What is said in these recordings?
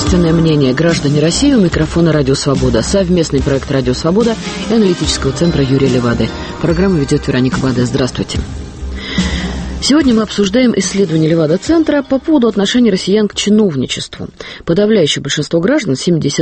Общественное мнение. Граждане России. У микрофона «Радио Свобода». Совместный проект «Радио Свобода» и аналитического центра Юрия Левады. Программу ведет Вероника Баде. Здравствуйте. Сегодня мы обсуждаем исследование Левада-центра по поводу отношения россиян к чиновничеству. Подавляющее большинство граждан,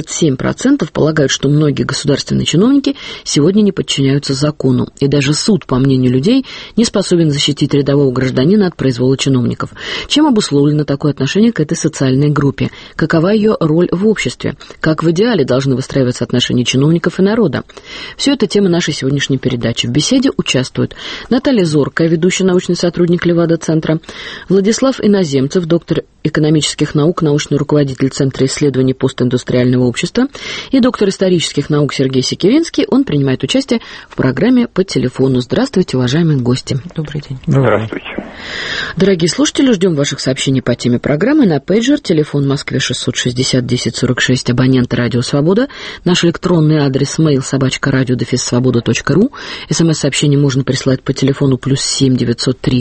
77%, полагают, что многие государственные чиновники сегодня не подчиняются закону. И даже суд, по мнению людей, не способен защитить рядового гражданина от произвола чиновников. Чем обусловлено такое отношение к этой социальной группе? Какова ее роль в обществе? Как в идеале должны выстраиваться отношения чиновников и народа? Все это тема нашей сегодняшней передачи. В беседе участвуют Наталья Зоркая, ведущий научный сотрудник Левада-центра, Владислав Иноземцев, доктор экономических наук, научный руководитель Центра исследований постиндустриального общества, и доктор исторических наук Сергей Секиринский. Он принимает участие в программе по телефону. Здравствуйте, уважаемые гости. Добрый день. Здравствуйте. Дорогие слушатели, ждем ваших сообщений по теме программы на пейджер, телефон в Москве 660 10 46, абонент «Радио Свобода», наш электронный адрес mail@radio-svoboda.ru. СМС-сообщение можно прислать по телефону +7 903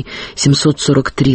743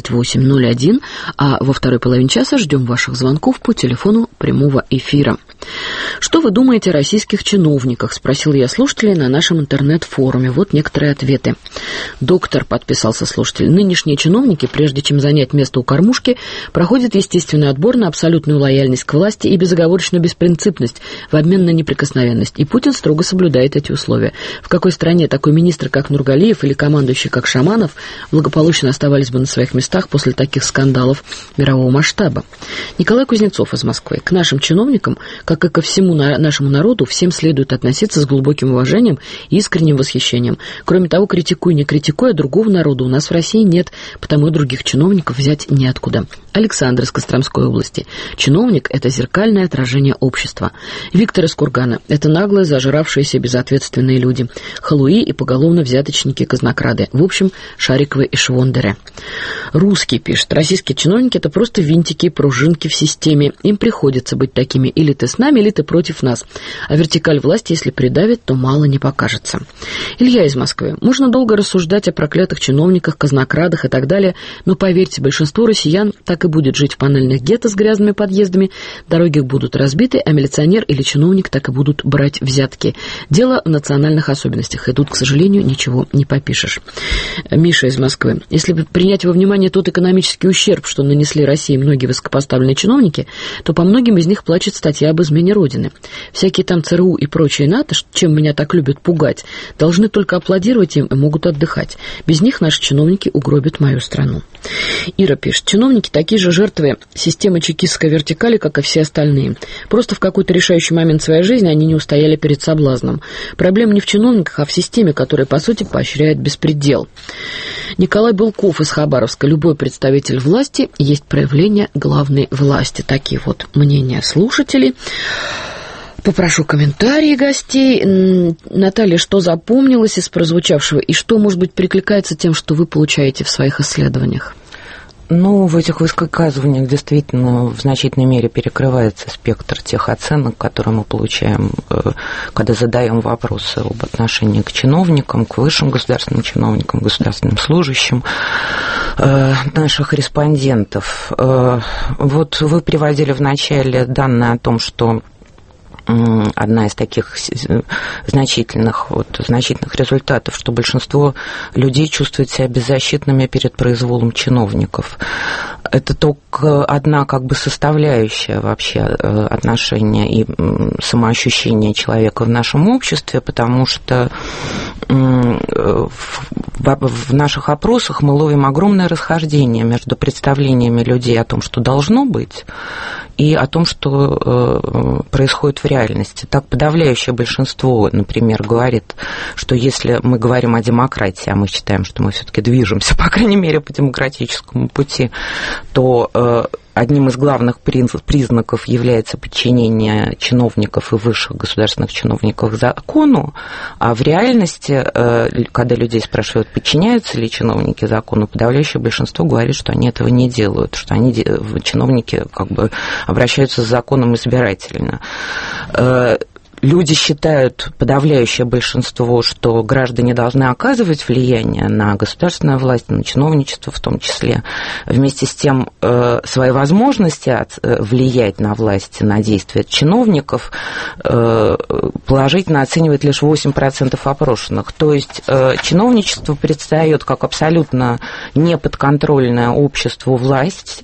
2801, а во второй половине часа ждем ваших звонков по телефону прямого эфира. Что вы думаете о российских чиновниках? Спросил я слушателей на нашем интернет-форуме. Вот некоторые ответы. Доктор, подписался слушатель, нынешние чиновники, прежде чем занять место у кормушки, проходят естественный отбор на абсолютную лояльность к власти и безоговорочную беспринципность в обмен на неприкосновенность. И Путин строго соблюдает эти условия. В какой стране такой министр, как Нургалиев, или командующий, как Шаманов, благополучно оставались бы на своих местах после таких скандалов мирового масштаба? Николай Кузнецов из Москвы. К нашим чиновникам, как и ко всему нашему народу, всем следует относиться с глубоким уважением и искренним восхищением. Кроме того, критикуй, не критикуя, другого народа у нас в России нет, потому и других чиновников взять неоткуда. Александр из Костромской области. Чиновник – это зеркальное отражение общества. Виктор из Кургана. Это наглые, зажравшиеся, безответственные люди. Халуи и поголовно взяточники-казнокрады. В общем, Шариковы и Швондеры. Русский пишет. Российские чиновники – это просто винтики и пружинки в системе. Им приходится быть такими. Или ты с нами, или ты против нас. А вертикаль власти, если придавит, то мало не покажется. Илья из Москвы. Можно долго рассуждать о проклятых чиновниках, казнокрадах и так далее, но поверьте, большинство россиян так и будет жить в панельных гетто с грязными подъездами, дороги будут разбиты, а милиционер или чиновник так и будут брать взятки. Дело в национальных особенностях, и тут, к сожалению, ничего не попишешь. Миша из Москвы. Если принять во внимание тот экономический ущерб, что нанесли России многие высокопоставленные чиновники, то по многим из них плачет статья об измене Родины. Всякие там ЦРУ и прочие НАТО, чем меня так любят пугать, должны только аплодировать им и могут отдыхать. Без них наши чиновники угробят мою страну. Ира пишет. Чиновники такие же жертвы системы чекистской вертикали, как и все остальные. Просто в какой-то решающий момент своей жизни они не устояли перед соблазном. Проблема не в чиновниках, а в системе, которая, по сути, поощряет беспредел. Николай Былков из Хабаровска. Любой представитель власти есть проявление главной власти. Такие вот мнения слушателей. Попрошу комментарии гостей. Наталья, что запомнилось из прозвучавшего и что, может быть, перекликается тем, что вы получаете в своих исследованиях? Ну, в этих высказываниях действительно в значительной мере перекрывается спектр тех оценок, которые мы получаем, когда задаем вопросы об отношении к чиновникам, к высшим государственным чиновникам, государственным служащим наших респондентов. Вот вы приводили в начале данные о том, что одна из таких значительных результатов, что большинство людей чувствует себя беззащитными перед произволом чиновников. Это только одна как бы составляющая вообще отношения и самоощущения человека в нашем обществе, потому что в наших опросах мы ловим огромное расхождение между представлениями людей о том, что должно быть, и о том, что происходит в реальности. Так подавляющее большинство, например, говорит, что если мы говорим о демократии, а мы считаем, что мы все-таки движемся, по крайней мере, по демократическому пути, то одним из главных признаков является подчинение чиновников и высших государственных чиновников закону, а в реальности, когда людей спрашивают, подчиняются ли чиновники закону, подавляющее большинство говорит, что они этого не делают, что чиновники как бы обращаются с законом избирательно. люди считают, подавляющее большинство, что граждане должны оказывать влияние на государственную власть, на чиновничество в том числе. Вместе с тем, свои возможности влиять на власть, на действия чиновников положительно оценивает лишь 8% опрошенных. То есть чиновничество предстает как абсолютно неподконтрольное обществу власть,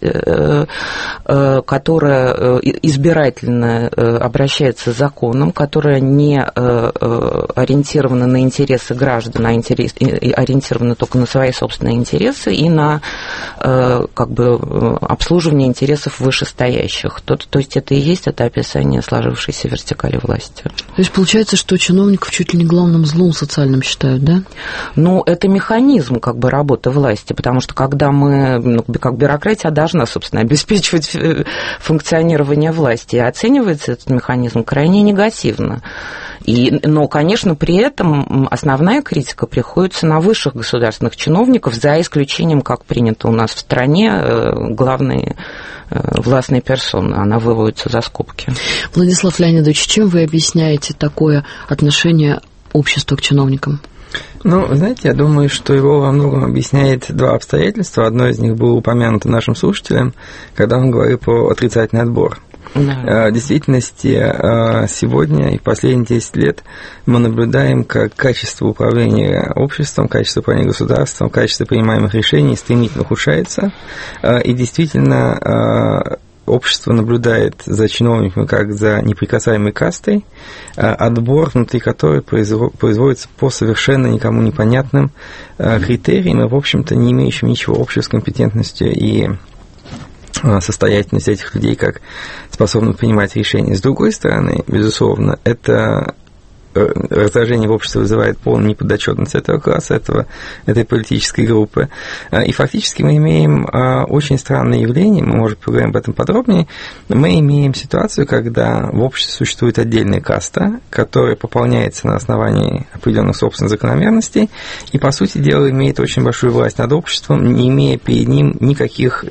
которая избирательно обращается с законом, которая не ориентирована на интересы граждан, а ориентирована только на свои собственные интересы и на как бы обслуживание интересов вышестоящих. То есть это и есть это описание сложившейся вертикали власти. То есть получается, что чиновников чуть ли не главным злом социальным считают, да? Ну, это механизм как бы работы власти, потому что когда мы, как бюрократия должна, собственно, обеспечивать функционирование власти, и оценивается этот механизм крайне негативно. Но, конечно, при этом основная критика приходится на высших государственных чиновников, за исключением, как принято у нас в стране, главной властной персоны. Она выводится за скобки. Владислав Леонидович, чем вы объясняете такое отношение общества к чиновникам? Ну, знаете, я думаю, что его во многом объясняет два обстоятельства. Одно из них было упомянуто нашим слушателям, когда он говорил про отрицательный отбор. Да. В действительности, сегодня и в последние 10 лет мы наблюдаем, как качество управления обществом, качество управления государством, качество принимаемых решений стремительно ухудшается. И действительно, общество наблюдает за чиновниками как за неприкасаемой кастой, отбор внутри которой производится по совершенно никому непонятным критериям и, в общем-то, не имеющим ничего общего с компетентностью и состоятельность этих людей, как способны принимать решения. С другой стороны, безусловно, это раздражение в обществе вызывает полную неподотчетность этого класса, этой политической группы. И фактически мы имеем очень странное явление, мы, может, поговорим об этом подробнее, мы имеем ситуацию, когда в обществе существует отдельная каста, которая пополняется на основании определенных собственных закономерностей и, по сути дела, имеет очень большую власть над обществом, не имея перед ним никаких,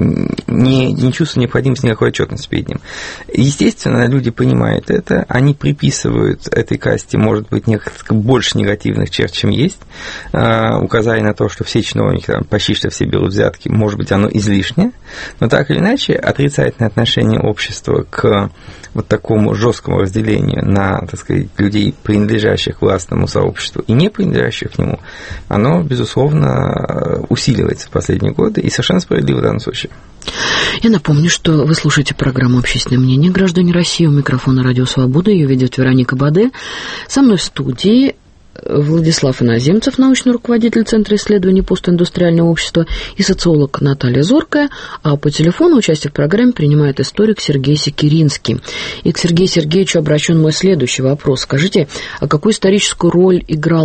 не чувствуя необходимости никакой отчетности перед ним. Естественно, люди понимают это, они приписывают этой касте, может быть, несколько больше негативных черт, чем есть. Указание на то, что все чиновники, там, почти что все берут взятки, может быть, оно излишнее. Но так или иначе, отрицательное отношение общества к вот такому жесткому разделению на, так сказать, людей, принадлежащих к властному сообществу и не принадлежащих к нему, оно, безусловно, усиливается в последние годы и совершенно справедливо в данном случае. Я напомню, что вы слушаете программу «Общественное мнение. Граждане России». У микрофона «Радио Свобода». Ее ведет Вероника Баде. Со мной в студии Владислав Иноземцев, научный руководитель Центра исследований постиндустриального общества, и социолог Наталья Зоркая, а по телефону участие в программе принимает историк Сергей Секиринский. И к Сергею Сергеевичу обращен мой следующий вопрос. Скажите, а какую роль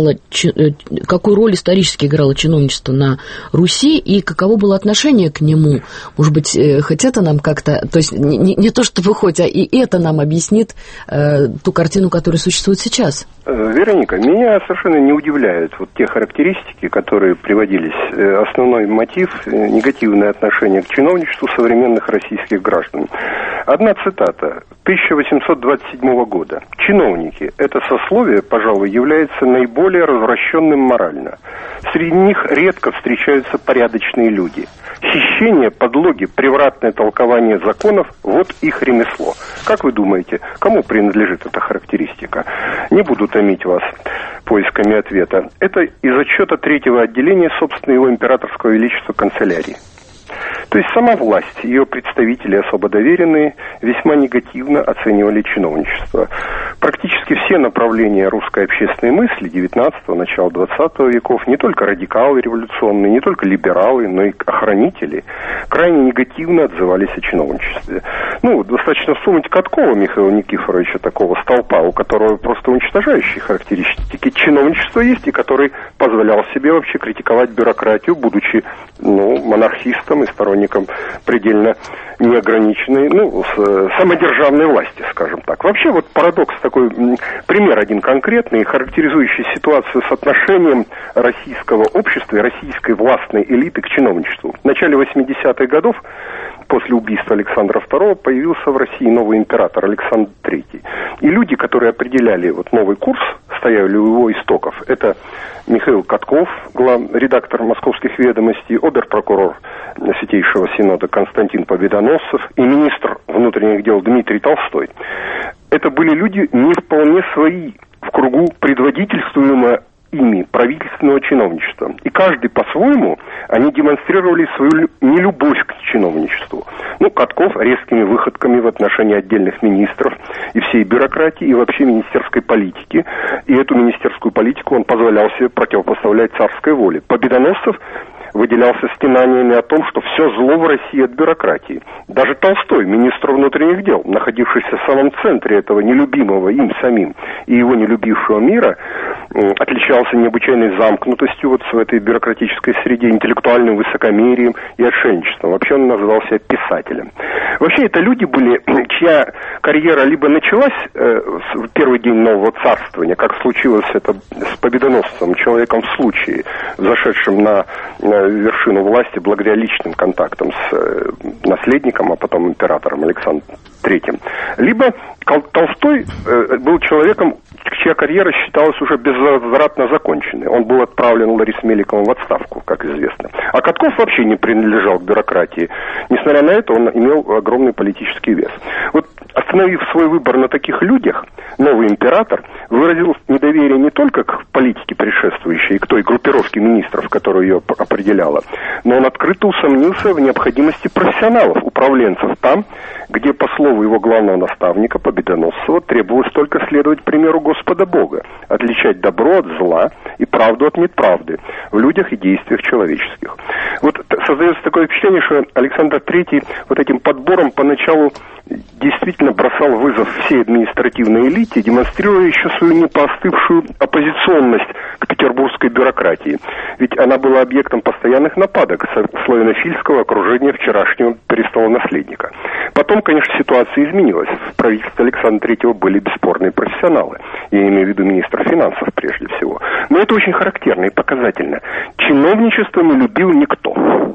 исторически играло чиновничество на Руси, и каково было отношение к нему? Может быть, хоть это нам как-то, то есть не то, что выходит, а и это нам объяснит ту картину, которая существует сейчас? Вероника, меня совершенно не удивляют вот те характеристики, которые приводились. Основной мотив – негативное отношение к чиновничеству современных российских граждан. Одна цитата 1827 года. «Чиновники – это сословие, пожалуй, является наиболее развращенным морально. Среди них редко встречаются порядочные люди. Хищение, подлоги, превратное толкование законов – вот их ремесло». Как вы думаете, кому принадлежит эта характеристика? Не буду томить вас поисками ответа. Это из отчета третьего отделения, собственно, его императорского величества канцелярии. То есть сама власть, ее представители, особо доверенные, весьма негативно оценивали чиновничество. Практически все направления русской общественной мысли 19-го, начала 20 веков, не только радикалы революционные, не только либералы, но и охранители, крайне негативно отзывались о чиновничестве. Достаточно вспомнить Каткова Михаила Никифоровича, такого столпа, у которого просто уничтожающие характеристики чиновничества есть, и который позволял себе вообще критиковать бюрократию, будучи монархистом и сторонником чиновникам предельно неограниченной, самодержавной власти, скажем так. Вообще вот парадокс такой, пример один конкретный, характеризующий ситуацию с отношением российского общества и российской властной элиты к чиновничеству. В начале 80-х годов, после убийства Александра II, появился в России новый император Александр III. И люди, которые определяли вот новый курс, стояли у его истоков, это Михаил Катков, редактор «Московских ведомостей», обер-прокурор Святейшего Синода Константин Победоносцев и министр внутренних дел Дмитрий Толстой. Это были люди не вполне свои в кругу предводительствуемого ими правительственного чиновничества. И каждый по-своему они демонстрировали свою нелюбовь к чиновничеству. Катков резкими выходками в отношении отдельных министров и всей бюрократии, и вообще министерской политики. И эту министерскую политику он позволял себе противопоставлять царской воле. Победоносцев выделялся стенаниями о том, что все зло в России от бюрократии. Даже Толстой, министр внутренних дел, находившийся в самом центре этого нелюбимого им самим и его нелюбившего мира, отличался необычайной замкнутостью вот в этой бюрократической среде, интеллектуальным высокомерием и отшельничеством. Вообще он называл себя писателем. Вообще это люди были, чья карьера либо началась в первый день нового царствования, как случилось это с Победоносцем, человеком в случае, зашедшим на вершину власти благодаря личным контактам с наследником, а потом императором Александром III. Либо Толстой был человеком, чья карьера считалась уже безвозвратно законченной. Он был отправлен Ларисой Меликовым в отставку, как известно. А Катков вообще не принадлежал к бюрократии. Несмотря на это, он имел огромный политический вес. Вот, остановив свой выбор на таких людях, новый император выразил недоверие не только к политике предшествующей, к той группировке министров, которая ее определяла, но он открыто усомнился в необходимости профессионалов, управленцев там, где, по слову его главного наставника Победоносцева, требовалось только следовать примеру Господа Бога, отличать добро от зла и правду от неправды в людях и действиях человеческих. Вот создается такое впечатление, что Александр III вот этим подбором поначалу действительно бросал вызов всей административной элите, демонстрируя еще свою непоостывшую оппозиционность к петербургской бюрократии. Ведь она была объектом постоянных нападок славянофильского окружения вчерашнего престолонаследника. Потом, конечно, ситуация изменилась. В правительстве Александра III были бесспорные профессионалы. Я имею в виду министра финансов прежде всего. Но это очень характерно и показательно. Чиновничество не любил никто.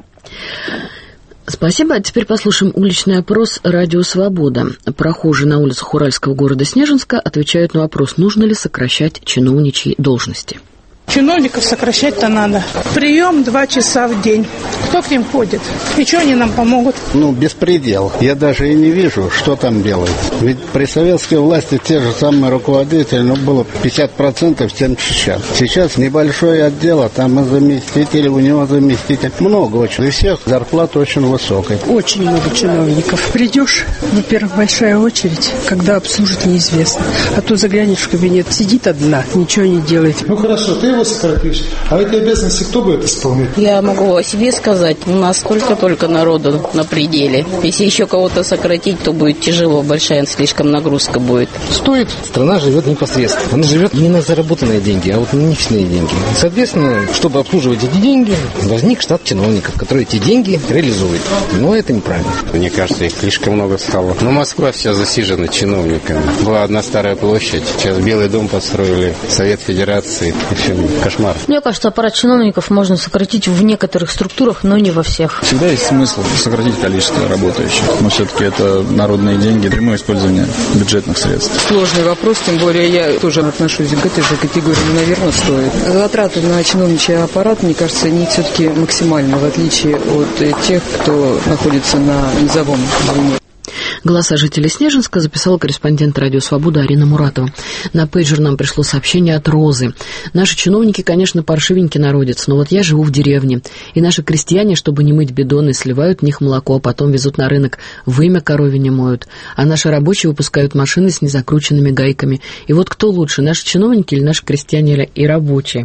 Спасибо. А теперь послушаем уличный опрос «Радио Свобода». Прохожие на улицах уральского города Снежинска отвечают на вопрос, нужно ли сокращать чиновничьи должности. Чиновников сокращать-то надо. Прием 2 часа в день. Кто к ним ходит? И что они нам помогут? Беспредел. Я даже и не вижу, что там делают. Ведь при советской власти те же самые руководители, было 50%, чем сейчас. Сейчас небольшой отдел, а там и заместитель, у него заместитель. Много очень. И всех зарплата очень высокая. Очень много чиновников. Придешь, во-первых, большая очередь, когда обслужат неизвестно. А то заглянешь в кабинет, сидит одна, ничего не делает. Хорошо, ты его сократишь, а эти обязанности кто будет исполнять? Я могу о себе сказать, у нас только народу на пределе. Если еще кого-то сократить, то будет тяжело, большая слишком нагрузка будет. Стоит, страна живет непосредственно. Она живет не на заработанные деньги, а вот на личные деньги. Соответственно, чтобы обслуживать эти деньги, возник штат чиновников, которые эти деньги реализуют. Но это неправильно. Мне кажется, их слишком много стало. Но Москва вся засижена чиновниками. Была одна старая площадь, сейчас Белый дом построили, Совет Федерации. В общем, кошмар. Мне кажется, аппарат чиновников можно сократить в некоторых структурах, но не во всех. Всегда есть смысл сократить количество работающих. Но все-таки это народные деньги, прямое использование бюджетных средств. Сложный вопрос, тем более я тоже отношусь к этой же категории. Наверное, стоит. Затраты на чиновничий аппарат, мне кажется, они все-таки максимальны, в отличие от тех, кто находится на низовом звене. Голоса жителей Снежинска записала корреспондент «Радио Свобода» Арина Муратова. На пейджер нам пришло сообщение от Розы. Наши чиновники, конечно, паршивенький народец, но вот я живу в деревне, и наши крестьяне, чтобы не мыть бидоны, сливают в них молоко, а потом везут на рынок, вымя коровине моют, а наши рабочие выпускают машины с незакрученными гайками. И вот кто лучше, наши чиновники или наши крестьяне и рабочие?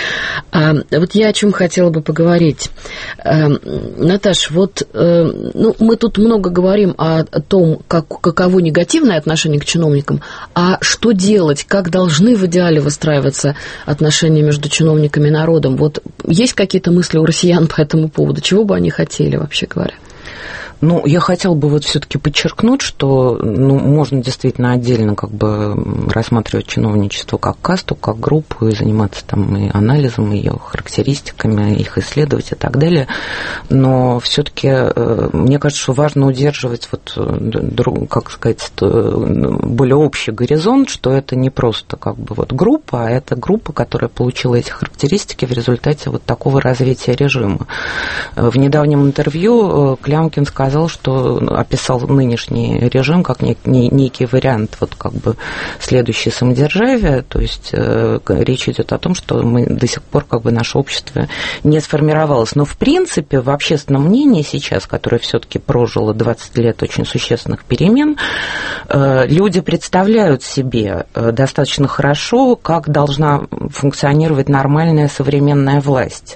Вот я о чем хотела бы поговорить. Наташ, мы тут много говорим о том, каково негативное отношение к чиновникам, а что делать, как должны в идеале выстраиваться отношения между чиновниками и народом? Вот есть какие-то мысли у россиян по этому поводу? Чего бы они хотели, вообще говоря? Ну, я хотела бы вот все-таки подчеркнуть, что можно действительно отдельно как бы рассматривать чиновничество как касту, как группу, и заниматься там и анализом, ее характеристиками, их исследовать и так далее. Но все-таки мне кажется, что важно удерживать как сказать, более общий горизонт, что это не просто как бы вот группа, а это группа, которая получила эти характеристики в результате вот такого развития режима. В недавнем интервью Клямкин сказал, что описал нынешний режим как некий вариант вот как бы следующей самодержавия, то есть речь идет о том, что мы до сих пор как бы наше общество не сформировалось. Но в принципе в общественном мнении сейчас, которое все-таки прожило 20 лет очень существенных перемен, люди представляют себе достаточно хорошо, как должна функционировать нормальная современная власть.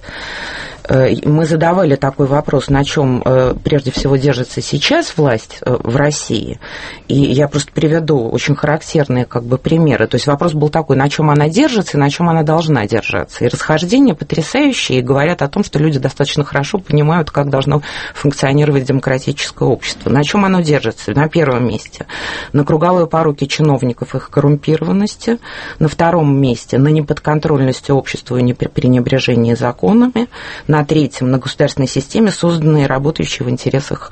Мы задавали такой вопрос, на чем прежде всего держится сейчас власть в России, и я просто приведу очень характерные как бы примеры. То есть вопрос был такой, на чем она держится и на чем она должна держаться. И расхождения потрясающие, и говорят о том, что люди достаточно хорошо понимают, как должно функционировать демократическое общество. На чем оно держится? На первом месте на круговой поруке чиновников, их коррумпированности, на втором месте на неподконтрольности обществу и пренебрежении законами, на третьем на государственной системе, созданной и работающей в интересах,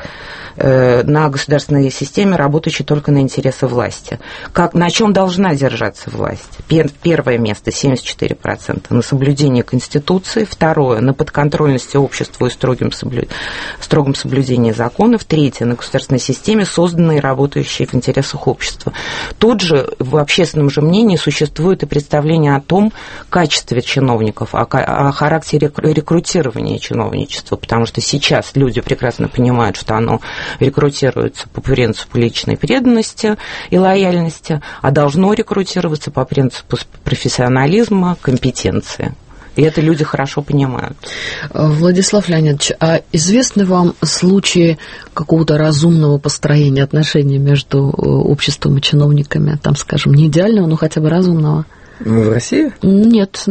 на государственной системе, работающей только на интересы власти. На чем должна держаться власть? Первое место 74% на соблюдении Конституции, второе на подконтрольности обществу и строгом соблюдении законов, третье на государственной системе, созданной и работающей в интересах общества. Тут же в общественном же мнении существует и представление о том качестве чиновников, о характере рекрутирования чиновничества, потому что сейчас люди прекрасно понимают, что оно рекрутируется по принципу личной преданности и лояльности, а должно рекрутироваться по принципу профессионализма, компетенции. И это люди хорошо понимают. Владислав Леонидович, а известны вам случаи какого-то разумного построения отношений между обществом и чиновниками? Там, скажем, не идеального, но хотя бы разумного? В России? Нет,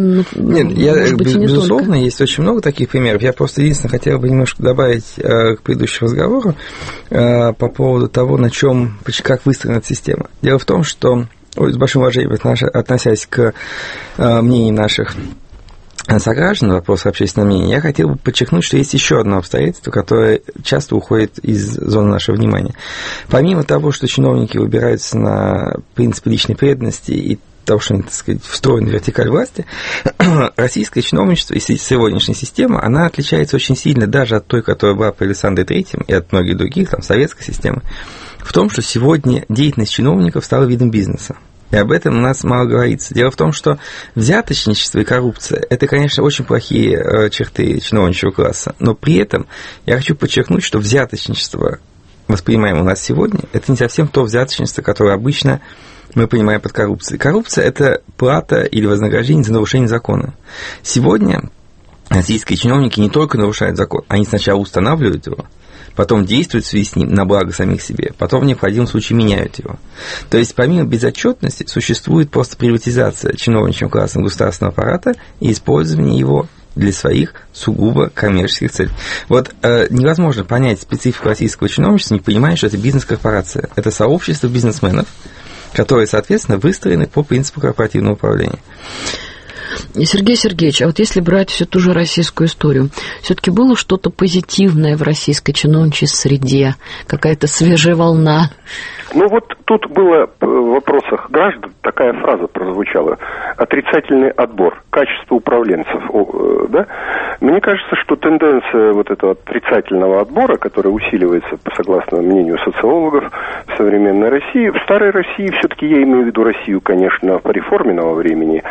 безусловно, есть очень много таких примеров. Я просто единственное хотел бы немножко добавить к предыдущему разговору по поводу того, как выстроена эта система. Дело в том, что с большим уважением относясь к мнению наших сограждан, вопрос общественного мнения, я хотел бы подчеркнуть, что есть еще одно обстоятельство, которое часто уходит из зоны нашего внимания. Помимо того, что чиновники выбираются на принципы личной преданности и того, что они, так сказать, встроены в вертикаль власти, российское чиновничество и сегодняшняя система, она отличается очень сильно даже от той, которая была при Александре III и от многих других, там, советской системы, в том, что сегодня деятельность чиновников стала видом бизнеса. И об этом у нас мало говорится. Дело в том, что взяточничество и коррупция – это, конечно, очень плохие черты чиновничьего класса, но при этом я хочу подчеркнуть, что взяточничество, воспринимаемое у нас сегодня, это не совсем то взяточничество, которое обычно мы понимаем под коррупцией. Коррупция – это плата или вознаграждение за нарушение закона. Сегодня российские чиновники не только нарушают закон, они сначала устанавливают его, потом действуют в связи с ним на благо самих себе, потом в необходимом случае меняют его. То есть, помимо безотчетности, существует просто приватизация чиновничьим классом государственного аппарата и использование его для своих сугубо коммерческих целей. Вот невозможно понять специфику российского чиновничества, не понимая, что это бизнес-корпорация. Это сообщество бизнесменов, которые, соответственно, выстроены по принципу корпоративного управления. Сергей Сергеевич, а вот если брать всю ту же российскую историю, все-таки было что-то позитивное в российской чиновничьей среде, какая-то свежая волна? Ну вот тут было в вопросах граждан такая фраза прозвучала: отрицательный отбор, качество управленцев, да? Мне кажется, что тенденция вот этого отрицательного отбора, которая усиливается, согласно мнению социологов, в современной России, в старой России, все-таки я имею в виду Россию, конечно, пореформенного времени,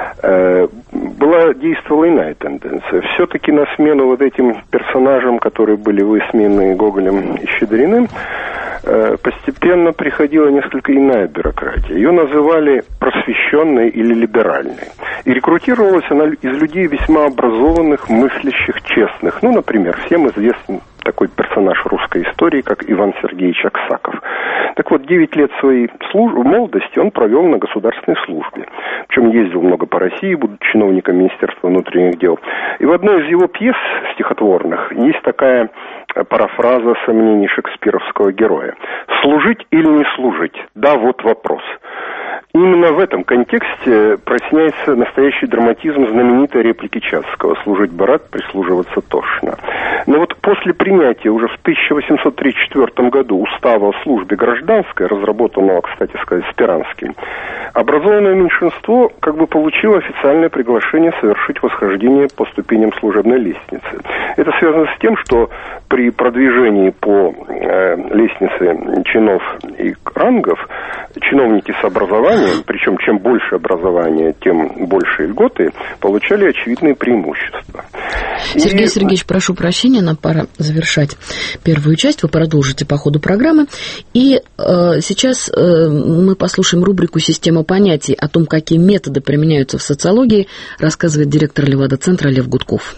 действовала иная тенденция. Все-таки на смену вот этим персонажам, которые были высмеяны Гоголем и Щедриным, постепенно приходила несколько иная бюрократия. Ее называли просвещенной или либеральной. И рекрутировалась она из людей весьма образованных, мыслящих, честных. Ну, например, всем известен такой персонаж русской истории, как Иван Сергеевич Аксаков. Так вот, 9 лет своей молодости он провел на государственной службе. Причем ездил много по России, будучи чиновником Министерства внутренних дел. И в одной из его пьес стихотворных есть такая парафраза сомнений шекспировского героя. Служить или не служить? Да, вот вопрос. Именно в этом контексте проясняется настоящий драматизм знаменитой реплики Чацкого «Служить бы рад, прислуживаться тошно». Но вот после принятия уже в 1834 году Устава о службе гражданской, разработанного, кстати сказать, Спиранским, образованное меньшинство как бы получило официальное приглашение совершить восхождение по ступеням служебной лестницы. Это связано с тем, что при продвижении по лестнице чинов и рангов чиновники с образованием, причем чем больше образования, тем больше льготы, получали очевидные преимущества. Сергей Сергеевич, прошу прощения, нам пора завершать первую часть, вы продолжите по ходу программы. И сейчас мы послушаем рубрику «Система понятий». О том, какие методы применяются в социологии, рассказывает директор Левада-центра Лев Гудков.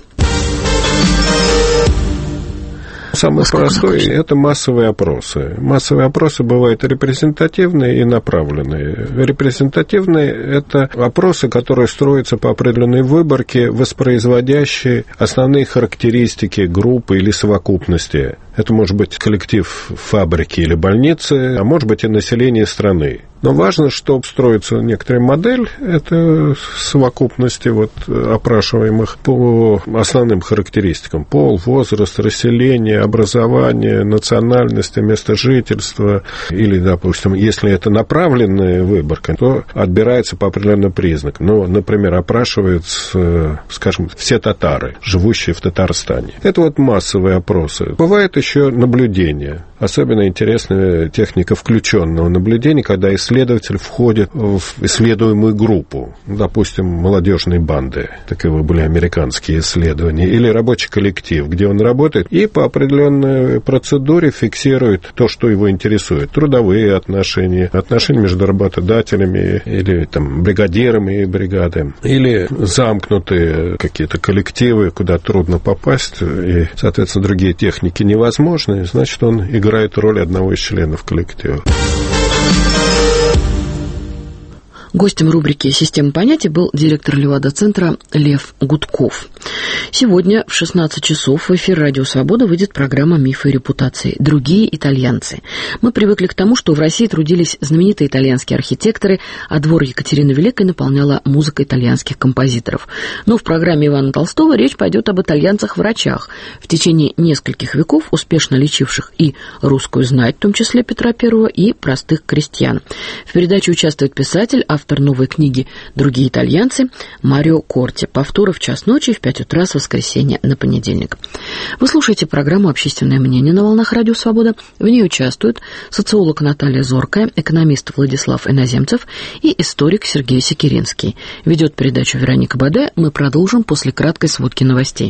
Самый простой – это массовые опросы. Массовые опросы бывают репрезентативные и направленные. Репрезентативные – это опросы, которые строятся по определенной выборке, воспроизводящие основные характеристики группы или совокупности. Это может быть коллектив фабрики или больницы, а может быть и население страны. Но важно, чтобы строится некоторая модель, это совокупности опрашиваемых по основным характеристикам. Пол, возраст, расселение, образование, национальность, место жительства. Или, допустим, если это направленная выборка, то отбирается по определенным признакам. Ну, например, опрашиваются, скажем, все татары, живущие в Татарстане. Это массовые опросы. Бывает еще наблюдение. Особенно интересная техника включенного наблюдения, когда исследователь входит в исследуемую группу, допустим, молодежные банды, таковы были американские исследования, или рабочий коллектив, где он работает, и по определенной процедуре фиксирует то, что его интересует. Трудовые отношения, отношения между работодателями или бригадирами и бригады, или замкнутые какие-то коллективы, куда трудно попасть, и, соответственно, другие техники невозможны, значит, он играет роль одного из членов коллектива. Гостем рубрики «Система понятий» был директор Левада-центра Лев Гудков. Сегодня в 16 часов в эфир «Радио Свобода» выйдет программа «Мифы и репутации. Другие итальянцы». Мы привыкли к тому, что в России трудились знаменитые итальянские архитекторы, а двор Екатерины Великой наполняла музыка итальянских композиторов. Но в программе Ивана Толстого речь пойдет об итальянцах-врачах, в течение нескольких веков успешно лечивших и русскую знать, в том числе Петра I, и простых крестьян. В передаче участвует писатель, автор новой книги «Другие итальянцы» Марио Корти. Повторы в час ночи, в 5 утра с воскресенья на понедельник. Вы слушаете программу «Общественное мнение» на волнах «Радио Свобода». В ней участвуют социолог Наталья Зоркая, экономист Владислав Иноземцев и историк Сергей Секиринский. Ведет передачу Вероника Баде. Мы продолжим после краткой сводки новостей.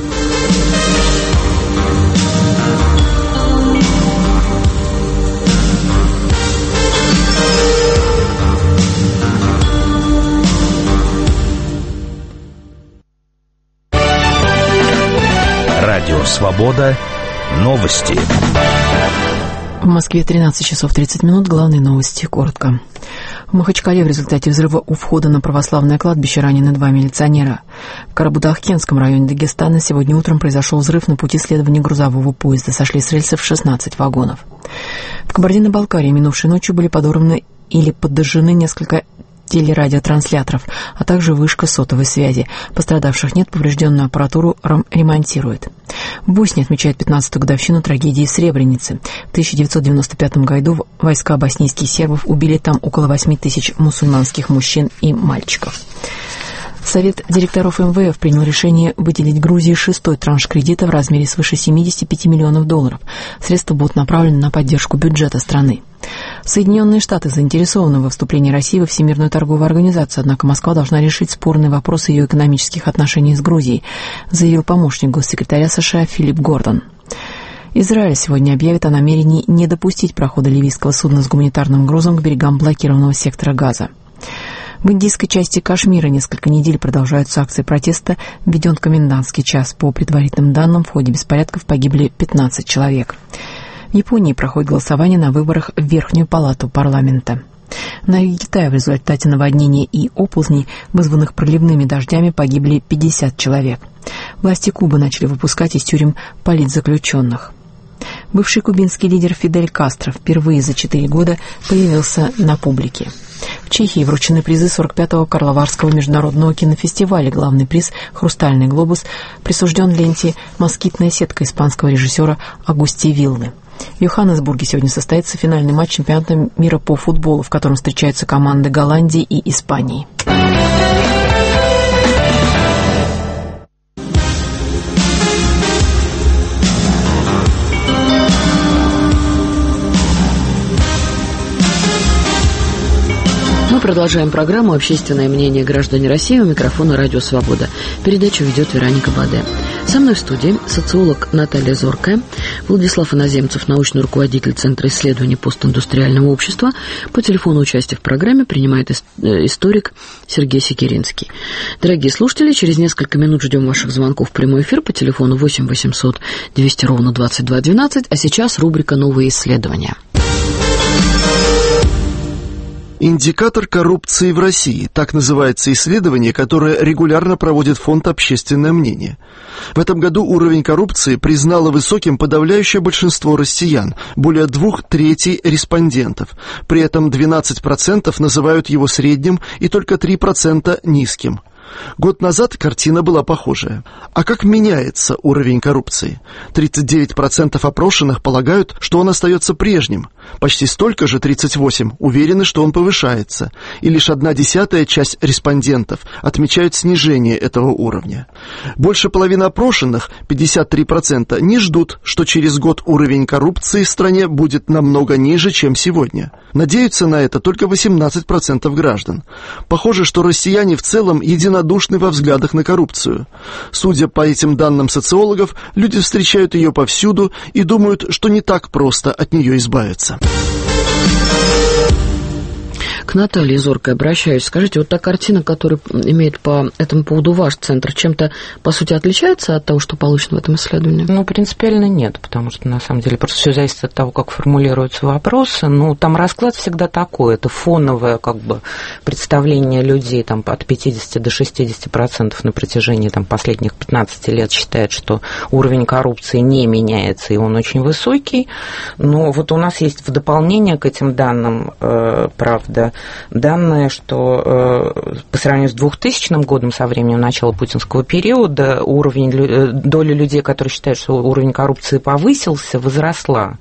Радио «Свобода». Новости. В Москве 13 часов 30 минут. Главные новости. Коротко. В Махачкале в результате взрыва у входа на православное кладбище ранены 2 милиционера. В Карабудах-Кенском районе Дагестана сегодня утром произошел взрыв на пути следования грузового поезда. Сошли с рельсов 16 вагонов. В Кабардино-Балкарии минувшей ночью были подорваны или подожжены несколько телерадиотрансляторов, а также вышка сотовой связи. Пострадавших нет, поврежденную аппаратуру ремонтируют. В Боснии отмечают 15-ю годовщину трагедии в Сребренице. В 1995 году войска боснийских сербов убили там около 8 тысяч мусульманских мужчин и мальчиков. Совет директоров МВФ принял решение выделить Грузии 6-й транш кредита в размере свыше $75 миллионов. Средства будут направлены на поддержку бюджета страны. Соединенные Штаты заинтересованы во вступлении России во Всемирную торговую организацию, однако Москва должна решить спорные вопросы ее экономических отношений с Грузией, заявил помощник госсекретаря США Филипп Гордон. Израиль сегодня объявит о намерении не допустить прохода ливийского судна с гуманитарным грузом к берегам блокированного сектора Газа. В индийской части Кашмира несколько недель продолжаются акции протеста, введен комендантский час. По предварительным данным, в ходе беспорядков погибли 15 человек. В Японии проходит голосование на выборах в Верхнюю палату парламента. На юге Китая в результате наводнений и оползней, вызванных проливными дождями, погибли 50 человек. Власти Кубы начали выпускать из тюрем политзаключенных. Бывший кубинский лидер Фидель Кастро впервые за 4 года появился на публике. В Чехии вручены призы 45-го Карловарского международного кинофестиваля. Главный приз «Хрустальный глобус» присужден ленте «Москитная сетка» испанского режиссера Агусти Виллы. В Йоханнесбурге сегодня состоится финальный матч чемпионата мира по футболу, в котором встречаются команды Голландии и Испании. Мы продолжаем программу «Общественное мнение граждан России». У микрофона «Радио Свобода». Передачу ведет Вероника Баде. Со мной в студии социолог Наталья Зоркая, Владислав Иноземцев, научный руководитель Центра исследований постиндустриального общества. По телефону участия в программе принимает историк Сергей Секиринский. Дорогие слушатели, через несколько минут ждем ваших звонков в прямой эфир по телефону 8 800 200 ровно 22 12. А сейчас рубрика «Новые исследования». Индикатор коррупции в России. Так называется исследование, которое регулярно проводит фонд «Общественное мнение». В этом году уровень коррупции признало высоким подавляющее большинство россиян, более 2/3 респондентов. При этом 12% называют его средним и только 3% низким. Год назад картина была похожая. А как меняется уровень коррупции? 39% опрошенных полагают, что он остается прежним. Почти столько же, 38%, уверены, что он повышается. И лишь 1/10 часть респондентов отмечают снижение этого уровня. Больше половины опрошенных, 53%, не ждут, что через год уровень коррупции в стране будет намного ниже, чем сегодня. Надеются на это только 18% граждан. Похоже, что россияне в целом единодушны во взглядах на коррупцию. Судя по этим данным социологов, люди встречают ее повсюду и думают, что не так просто от нее избавиться. К Наталье Зоркой обращаюсь. Скажите, вот та картина, которую имеет по этому поводу ваш центр, чем-то, по сути, отличается от того, что получено в этом исследовании? Ну, принципиально нет, потому что, на самом деле, просто все зависит от того, как формулируются вопросы. Ну, там расклад всегда такой. Это фоновое, как бы, представление людей там, от 50 до 60% на протяжении там, последних 15 лет считает, что уровень коррупции не меняется, и он очень высокий. Но вот у нас есть в дополнение к этим данным, правда, данные, что по сравнению с 2000 годом, со временем начала путинского периода, доля людей, которые считают, что уровень коррупции повысился, возросла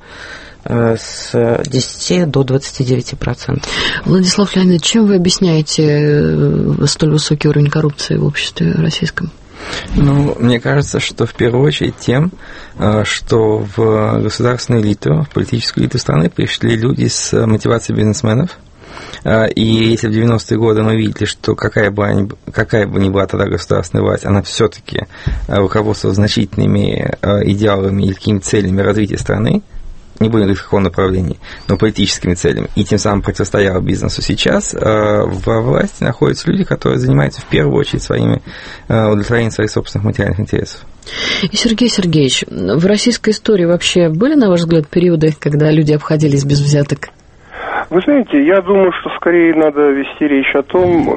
с 10 до 29%. Владислав Леонидович, чем вы объясняете столь высокий уровень коррупции в обществе российском? Ну, мне кажется, что в первую очередь тем, что в государственную элиту, в политическую элиту страны пришли люди с мотивацией бизнесменов. И если в 90-е годы мы видели, что какая бы ни была тогда государственная власть, она все-таки руководствовалась значительными идеалами или какими-то целями развития страны, не будем говорить в каком направлении, но политическими целями, и тем самым противостояла бизнесу. Сейчас во власти находятся люди, которые занимаются в первую очередь удовлетворением своих собственных материальных интересов. И, Сергей Сергеевич, в российской истории вообще были, на ваш взгляд, периоды, когда люди обходились без взяток? Вы знаете, я думаю, что скорее надо вести речь о том,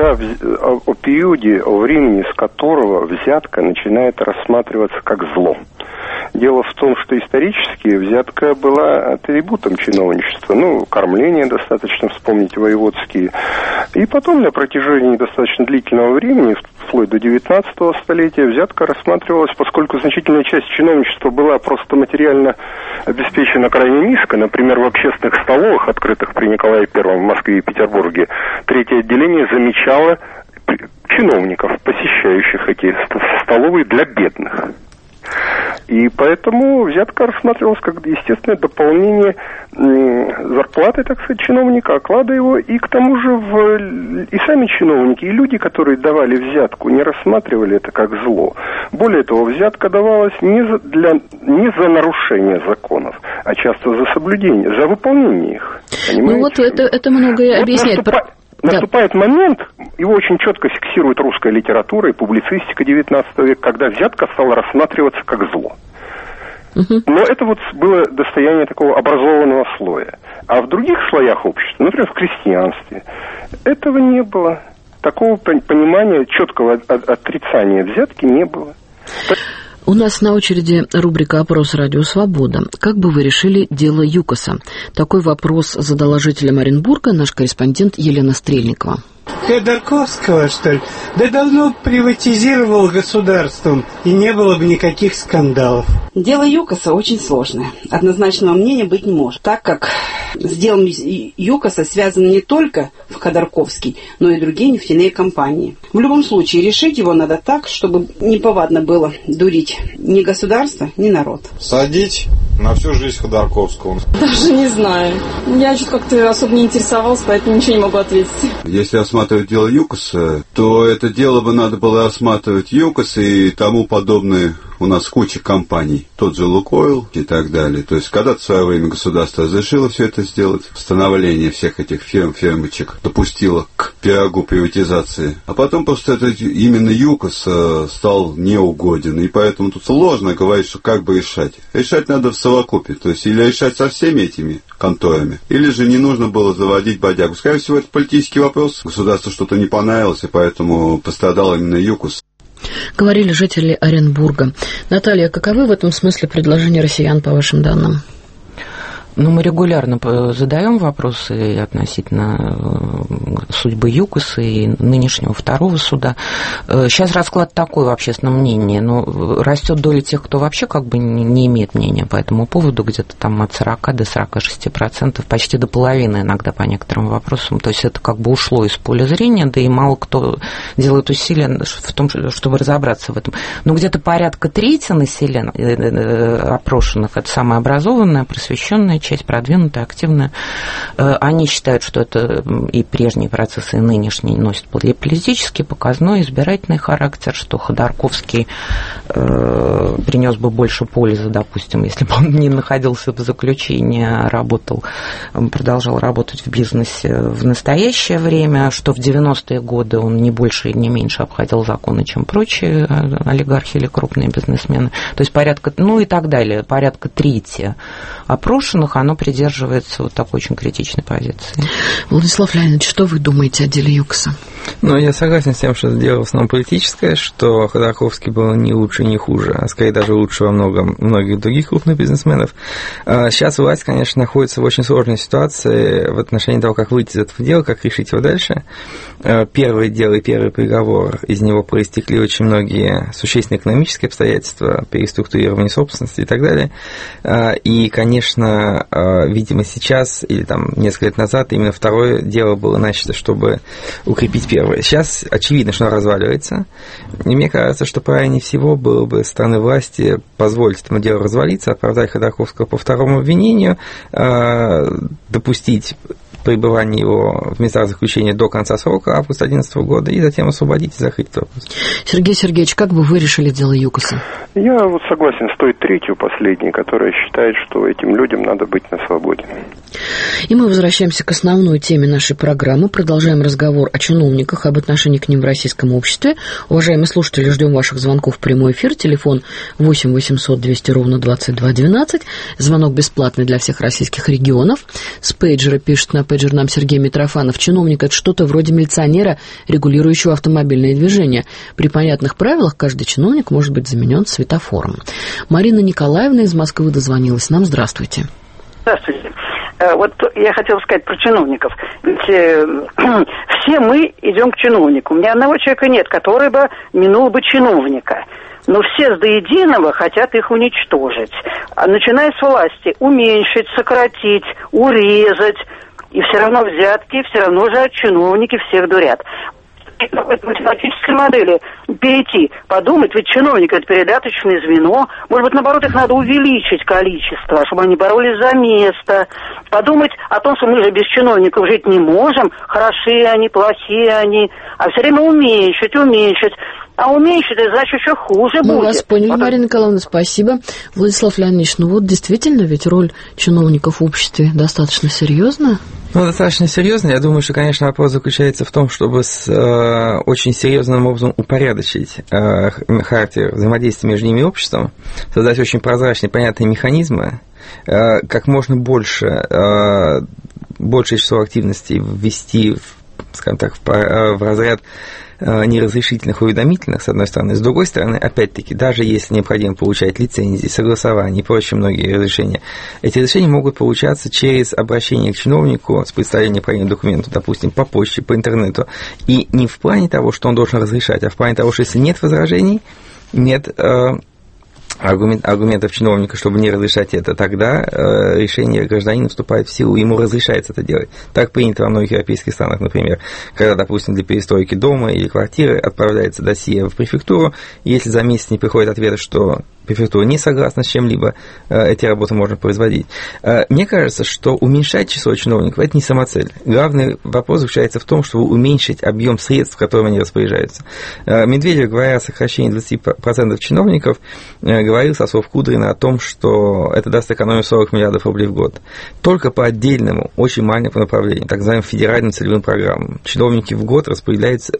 о периоде, о времени, с которого взятка начинает рассматриваться как зло. Дело в том, что исторически взятка была атрибутом чиновничества. Ну, кормление достаточно вспомнить воеводские. И потом на протяжении достаточно длительного времени, вплоть до 19 столетия, взятка рассматривалась, поскольку значительная часть чиновничества была просто материально обеспечена крайне низко. Например, в общественных столовых, открытых при Николае I в Москве и Петербурге, третье отделение замечало чиновников, посещающих эти столовые для бедных. И поэтому взятка рассматривалась как естественное дополнение зарплаты, так сказать, чиновника, оклада его, и к тому же и сами чиновники, и люди, которые давали взятку, не рассматривали это как зло. Более того, взятка давалась не за нарушение законов, а часто за соблюдение, за выполнение их. Понимаете? Ну вот это многое объясняет. Наступает момент, его очень четко фиксирует русская литература и публицистика XIX века, когда взятка стала рассматриваться как зло. Но это вот было достояние такого образованного слоя. А в других слоях общества, например, в крестьянстве, этого не было. Такого понимания, четкого отрицания взятки не было. У нас на очереди рубрика «Опрос Радио Свобода». Как бы вы решили дело ЮКОСа? Такой вопрос задала жителям Оренбурга наш корреспондент Елена Стрельникова. Ходорковского, что ли? Да давно приватизировал государством, и не было бы никаких скандалов. Дело ЮКОСа очень сложное. Однозначного мнения быть не может, так как с делом ЮКОСа связан не только Ходорковский, но и другие нефтяные компании. В любом случае, решить его надо так, чтобы неповадно было дурить ни государство, ни народ. Садить на всю жизнь Ходорковского. Даже не знаю. Я что-то как-то особо не интересовалась, поэтому ничего не могу ответить. Если осматривать дело ЮКОСа, то это дело бы надо было осматривать ЮКОС и тому подобные. У нас куча компаний, тот же Лукойл и так далее. То есть, когда-то в свое время государство разрешило все это сделать, становление всех этих фирмочек допустило к пирогу приватизации. А потом просто именно ЮКОС стал неугоден. И поэтому тут сложно говорить, что как бы решать. Решать надо в совокупе. То есть, или решать со всеми этими конторами, или же не нужно было заводить бодягу. Скорее всего, это политический вопрос. Государству что-то не понравилось, и поэтому пострадал именно ЮКОС. Говорили жители Оренбурга. Наталья, каковы в этом смысле предложения россиян, по вашим данным? Ну, мы регулярно задаем вопросы относительно судьбы ЮКОСа и нынешнего второго суда. Сейчас расклад такой в общественном мнении, но растет доля тех, кто вообще как бы не имеет мнения по этому поводу, где-то там от 40 до 46%, почти до половины иногда по некоторым вопросам. То есть это как бы ушло из поля зрения, да и мало кто делает усилия в том, чтобы разобраться в этом. Но где-то порядка трети населения опрошенных, это самая образованная, просвещенная часть, продвинутая, активная, они считают, что это и прежние процессы, и нынешние носят политический, показной, избирательный характер, что Ходорковский принес бы больше пользы, допустим, если бы он не находился в заключении, а продолжал работать в бизнесе в настоящее время, что в 90-е годы он не больше и не меньше обходил законы, чем прочие олигархи или крупные бизнесмены. То есть порядка, ну и так далее, порядка трети опрошенных, оно придерживается вот такой очень критичной позиции. Владислав Леонидович, что вы думаете о деле ЮКОСа? Ну, я согласен с тем, что это дело в основном политическое, что Ходорковский был не лучше, не хуже, а скорее даже лучше во многих других крупных бизнесменов. Сейчас власть, конечно, находится в очень сложной ситуации в отношении того, как выйти из этого дела, как решить его дальше. Первое дело и первый приговор, из него проистекли очень многие существенные экономические обстоятельства, переструктурирование собственности и так далее. И, конечно, видимо, сейчас или там несколько лет назад именно второе дело было начато, чтобы укрепить первое. Сейчас очевидно, что оно разваливается. И мне кажется, что правильнее всего было бы со стороны власти позволить этому делу развалиться, оправдать Ходорковского по второму обвинению, допустить пребывание его в местах заключения до конца срока, августа 2011 года, и затем освободить и закрыть этот вопрос. Сергей Сергеевич, как бы вы решили дело ЮКОСа? Я вот согласен с той третью, последней, которая считает, что этим людям надо быть на свободе. И мы возвращаемся к основной теме нашей программы. Продолжаем разговор о чиновниках, об отношении к ним в российском обществе. Уважаемые слушатели, ждем ваших звонков в прямой эфир. Телефон 8 800 200 ровно 22 12. Звонок бесплатный для всех российских регионов. С пейджера пишет на пейджер нам Сергей Митрофанов. Чиновник – это что-то вроде милиционера, регулирующего автомобильное движение. При понятных правилах каждый чиновник может быть заменен светофором. Марина Николаевна из Москвы дозвонилась нам. Здравствуйте. Здравствуйте. Вот я хотела сказать про чиновников. Ведь все мы идем к чиновнику. У меня одного человека нет, который бы минул бы чиновника. Но все до единого хотят их уничтожить. Начиная с власти, уменьшить, сократить, урезать. И все равно взятки, все равно же чиновники всех дурят. К математической модели перейти, подумать, ведь чиновник это передаточное звено, может быть, наоборот, их надо увеличить количество, чтобы они боролись за место, подумать о том, что мы же без чиновников жить не можем, хорошие они, плохие они, а все время уменьшить, а уменьшить, это значит еще хуже будет. Мы вас поняли, Марина Николаевна, спасибо. Владислав Леонидович, ну вот действительно, ведь роль чиновников в обществе достаточно серьезная. Ну, достаточно серьезно. Я думаю, что, конечно, вопрос заключается в том, чтобы очень серьезным образом упорядочить характер взаимодействия между ними и обществом, создать очень прозрачные, понятные механизмы, как можно большее число активностей ввести скажем так, в разряд неразрешительных уведомительных, с одной стороны. С другой стороны, опять-таки, даже если необходимо получать лицензии, согласования и прочие многие разрешения, эти разрешения могут получаться через обращение к чиновнику с представлением необходимых документов, допустим, по почте, по интернету. И не в плане того, что он должен разрешать, а в плане того, что если нет возражений, нет аргументов чиновника, чтобы не разрешать это, тогда решение гражданина вступает в силу, ему разрешается это делать. Так принято во многих европейских странах, например, когда, допустим, для перестройки дома или квартиры отправляется досье в префектуру, если за месяц не приходит ответ, что префектура не согласна с чем-либо, эти работы можно производить. Мне кажется, что уменьшать число чиновников – это не самоцель. Главный вопрос заключается в том, чтобы уменьшить объем средств, которыми они распоряжаются. Медведев, говоря о сокращении 20% чиновников, говорил со слов Кудрина о том, что это даст экономию 40 миллиардов рублей в год. Только по отдельному, очень маленькому направлению, так называемым федеральным целевым программам, чиновники в год распоряжаются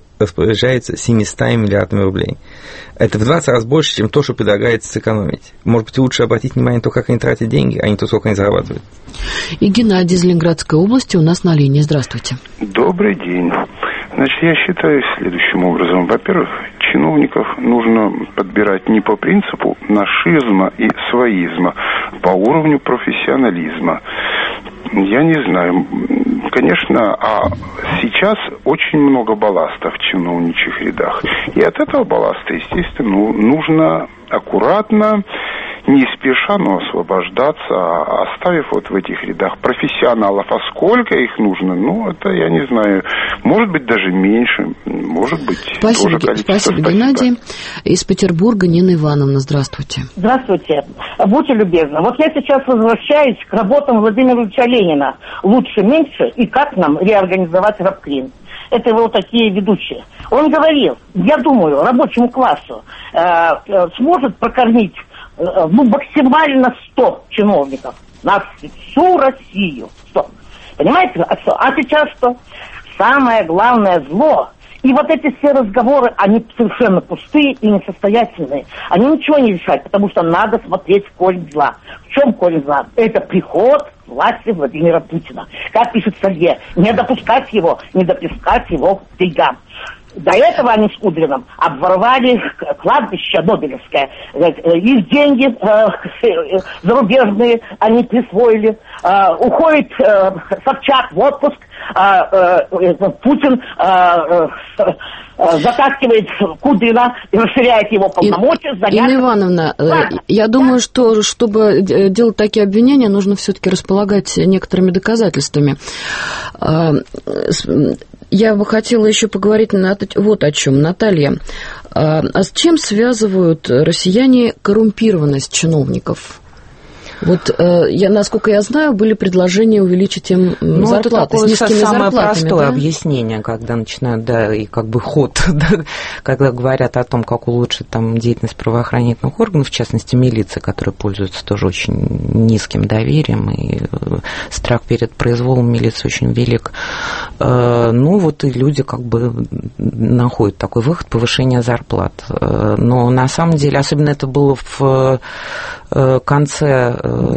700 миллиардами рублей. Это в 20 раз больше, чем то, что предлагается сэкономить. Может быть, лучше обратить внимание на то, как они тратят деньги, а не то, сколько они зарабатывают. И Геннадий из Ленинградской области у нас на линии. Здравствуйте. Добрый день. Значит, я считаю следующим образом. Во-первых, чиновников нужно подбирать не по принципу нашизма и своизма, по уровню профессионализма. Я не знаю. Конечно, а сейчас очень много балласта в чиновничьих рядах. И от этого балласта, естественно, нужно аккуратно, не спеша, но освобождаться, оставив вот в этих рядах профессионалов. А сколько их нужно? Ну, это я не знаю. Может быть, даже меньше. Может быть, спасибо, тоже спасибо, Геннадий. Из Петербурга Нина Ивановна. Здравствуйте. Здравствуйте. Будьте любезны. Вот я сейчас возвращаюсь к работам Владимира Ильича Ленина. Лучше, меньше и как нам реорганизовать рабклин. Это его такие ведущие. Он говорил, я думаю, рабочему классу сможет прокормить максимально 100 чиновников на всю Россию. 100. Понимаете? А сейчас что? Самое главное зло. И вот эти все разговоры, они совершенно пустые и несостоятельные. Они ничего не решают, потому что надо смотреть в корень зла. В чем корень зла? Это приход к власти Владимира Путина. Как пишет Салье, не допускать его к деньгам. До этого они с Кудриным обворовали кладбище Нобелевское. Их деньги зарубежные они присвоили. Уходит Собчак в отпуск. Путин затаскивает Кудрина и расширяет его полномочия. Инна Ивановна, я думаю, что чтобы делать такие обвинения, нужно все-таки располагать некоторыми доказательствами. Я бы хотела еще поговорить вот о чем. Наталья, а с чем связывают россияне коррумпированность чиновников? Вот, насколько я знаю, были предложения увеличить им зарплаты с низкими зарплатами. Это самое простое объяснение, когда начинают, и как бы ход, когда говорят о том, как улучшить там деятельность правоохранительных органов, в частности, милиции, которые пользуются тоже очень низким доверием, и страх перед произволом милиции очень велик. И люди как бы находят такой выход повышения зарплат. Но на самом деле, особенно это было в конце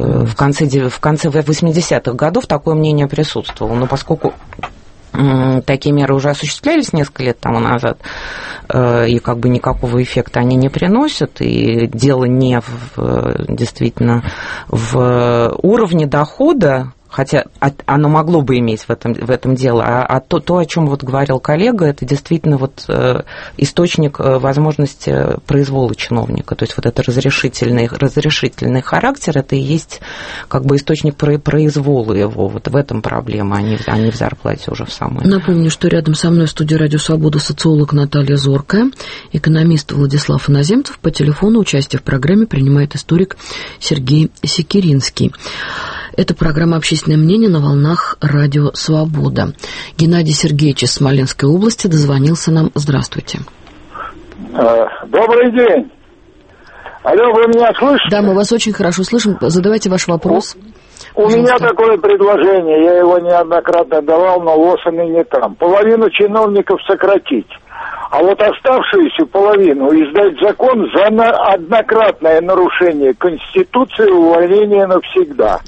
80-х годов такое мнение присутствовало. Но поскольку такие меры уже осуществлялись несколько лет тому назад, и как бы никакого эффекта они не приносят, и дело не действительно в уровне дохода, хотя оно могло бы иметь в этом дело, а то, о чем вот говорил коллега, это действительно вот источник возможности произвола чиновника. То есть вот это разрешительный характер, это и есть как бы источник произвола его. Вот в этом проблема, а не в зарплате уже в самой. Напомню, что рядом со мной в студии «Радио Свобода» социолог Наталья Зоркая, экономист Владислав Иноземцев. По телефону участие в программе принимает историк Сергей Секиринский. Это программа «Общественное мнение» на волнах «Радио Свобода». Геннадий Сергеевич из Смоленской области дозвонился нам. Здравствуйте. Добрый день. Алло, вы меня слышите? Да, мы вас очень хорошо слышим. Задавайте ваш вопрос. У меня такое предложение, я его неоднократно давал, но вот он и не там. Половину чиновников сократить, а вот оставшуюся половину издать закон за однократное нарушение Конституции и увольнение навсегда.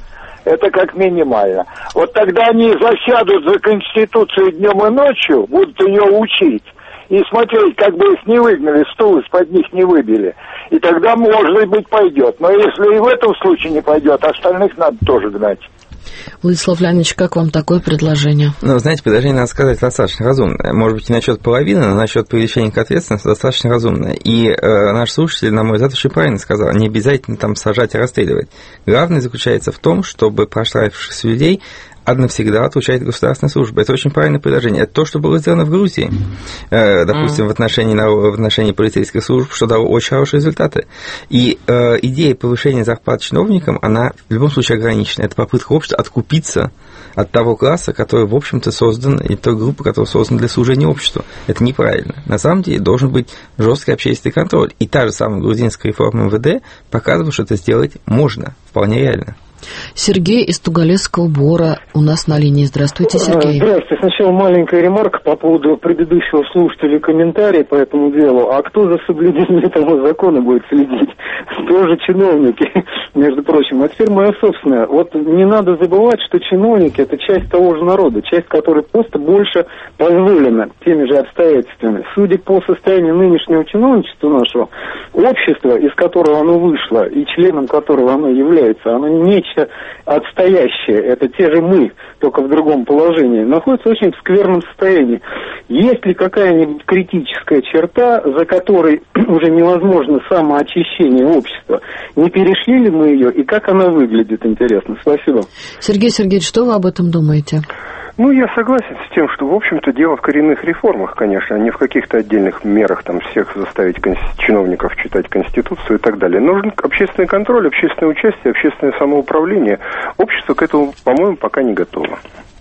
Это как минимально. Вот тогда они засядут за Конституцию днем и ночью, будут ее учить, и смотреть, как бы их не выгнали, стул из-под них не выбили. И тогда, может быть, пойдет. Но если и в этом случае не пойдет, остальных надо тоже гнать. Владислав Леонидович, как вам такое предложение? Ну, знаете, предложение, надо сказать, достаточно разумное. Может быть, не насчет половины, но насчет привлечения к ответственности достаточно разумное. И наш слушатель, на мой взгляд, очень правильно сказал, не обязательно там сажать и расстреливать. Главное заключается в том, чтобы проштрафившихся людей навсегда отлучать государственной службы. Это очень правильное предложение. Это то, что было сделано в Грузии, допустим, в отношении полицейских служб, что дало очень хорошие результаты. И идея повышения зарплат чиновникам, она в любом случае ограничена. Это попытка общества откупиться от того класса, который, в общем-то, создан, и той группы, которая создана для служения обществу. Это неправильно. На самом деле должен быть жесткий общественный контроль. И та же самая грузинская реформа МВД показывает, что это сделать можно, вполне реально. Сергей из Тугалесского Бора у нас на линии. Здравствуйте, Сергей. Здравствуйте. Сначала маленькая ремарка по поводу предыдущего слушателя, комментарий по этому делу. А кто за соблюдение этого закона будет следить? Тоже чиновники, между прочим. А теперь моя собственная. Вот не надо забывать, что чиновники – это часть того же народа, часть которой просто больше позволена теми же обстоятельствами. Судя по состоянию нынешнего чиновничества нашего, общества, из которого оно вышло, и членом которого оно является, оно нечто отстоящее, это те же мы, только в другом положении, находится очень в скверном состоянии. Есть ли какая-нибудь критическая черта, за которой уже невозможно самоочищение общества? Не перешли ли мы ее, и как она выглядит, интересно? Спасибо. Сергей Сергеевич, что вы об этом думаете? Ну, я согласен с тем, что, в общем-то, дело в коренных реформах, конечно, а не в каких-то отдельных мерах, там, всех заставить чиновников читать Конституцию и так далее. Нужен общественный контроль, общественное участие, общественное самоуправление. Общество к этому, по-моему, пока не готово.